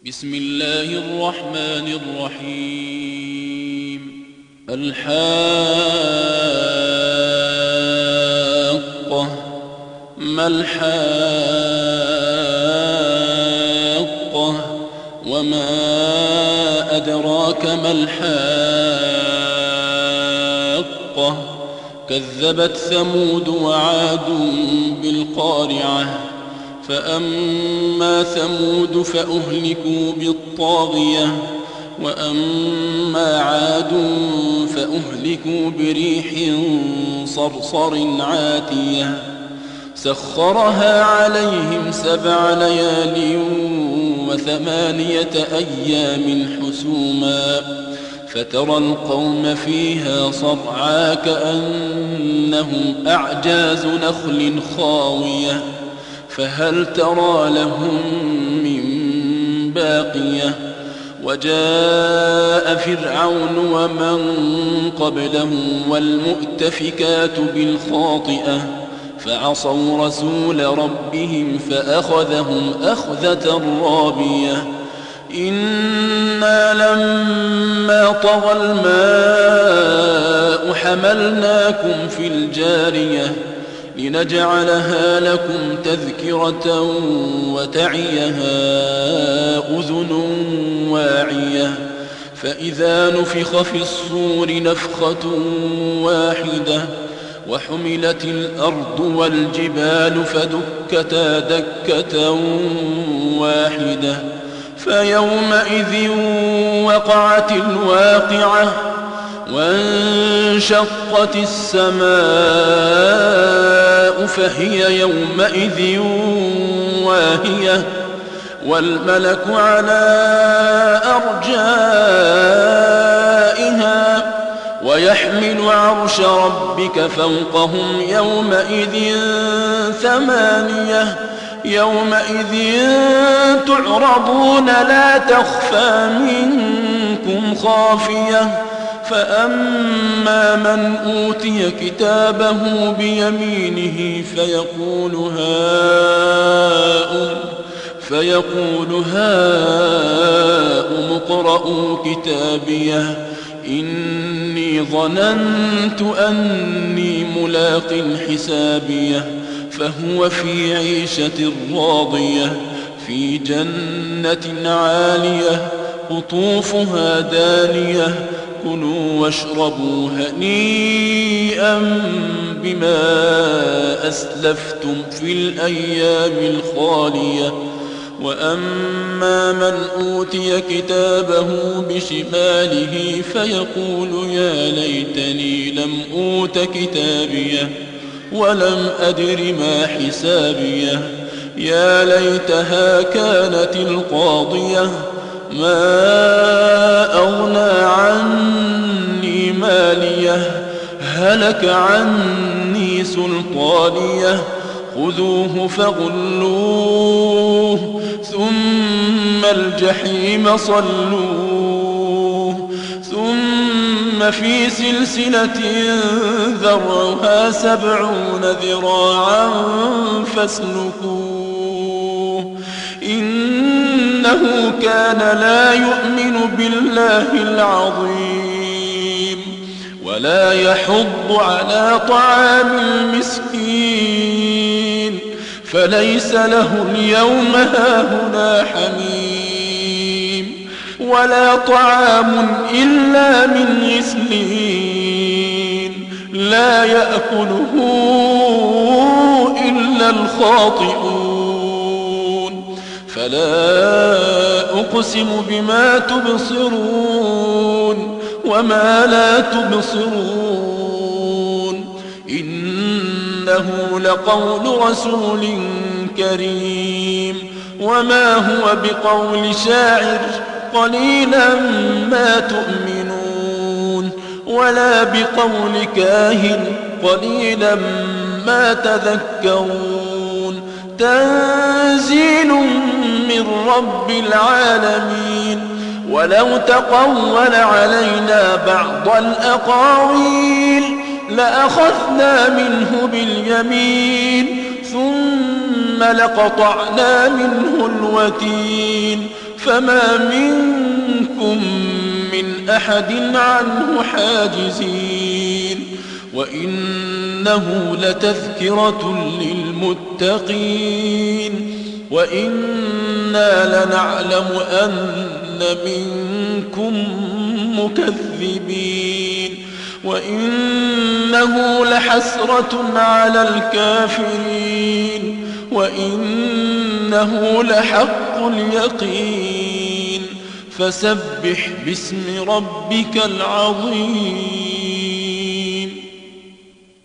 بسم الله الرحمن الرحيم. الحاقة ما الحاقة وما أدراك ما الحاقة كذبت ثمود وعاد بالقارعة فأما ثمود فأهلكوا بالطاغية وأما عاد فأهلكوا بريح صرصر عاتية سخرها عليهم 7 ليال و8 أيام حسوما فترى القوم فيها صرعى كأنهم أعجاز نخل خاوية فهل ترى لهم من باقية وجاء فرعون ومن قبله والمؤتفكات بالخاطئة فعصوا رسول ربهم فأخذهم أخذة رابية إنا لما طغى الماء حملناكم في الجارية لنجعلها لكم تذكرة وتعيها أذن واعية فإذا نفخ في الصور نفخة واحدة وحملت الأرض والجبال فدكتا دكة واحدة فيومئذ وقعت الواقعة وانشقت السماء فهي يومئذ واهية والملك على أرجائها ويحمل عرش ربك فوقهم يومئذ 8 يومئذ تعرضون لا تخفى منكم خافية فأما من أوتي كتابه بيمينه فيقول هاؤم اقرءوا كتابيه إني ظننت أني ملاق حسابيه فهو في عيشة راضية في جنة عالية قطوفها دانية كلوا واشربوا هنيئا بما أسلفتم في الأيام الخالية وأما من أوتي كتابه بشماله فيقول يا ليتني لم أوت كتابيه ولم أدر ما حسابيه يا ليتها كانت القاضية ما أغنى عني ماليه هلك عني سلطانيه خذوه فغلوه ثم الجحيم صلوه ثم في سلسلة ذرعها 70 ذراعا فاسلكوه إنه كان لا يؤمن بالله العظيم ولا يحض على طعام المسكين فليس له اليوم هاهنا حميم ولا طعام إلا من غسلين لا يأكله إلا الخاطئون فلا أقسم بما تبصرون وما لا تبصرون إنه لقول رسول كريم وما هو بقول شاعر قليلا ما تؤمنون ولا بقول كاهن قليلا ما تذكرون تنزيل من رب العالمين ولو تقول علينا بعض الأقاويل لأخذنا منه باليمين ثم لقطعنا منه الوتين فما منكم من أحد عنه حاجزين وإنه لتذكرة للمتقين وإنا لنعلم أن منكم مكذبين وإنه لحسرة على الكافرين وإنه لحق اليقين فسبح باسم ربك العظيم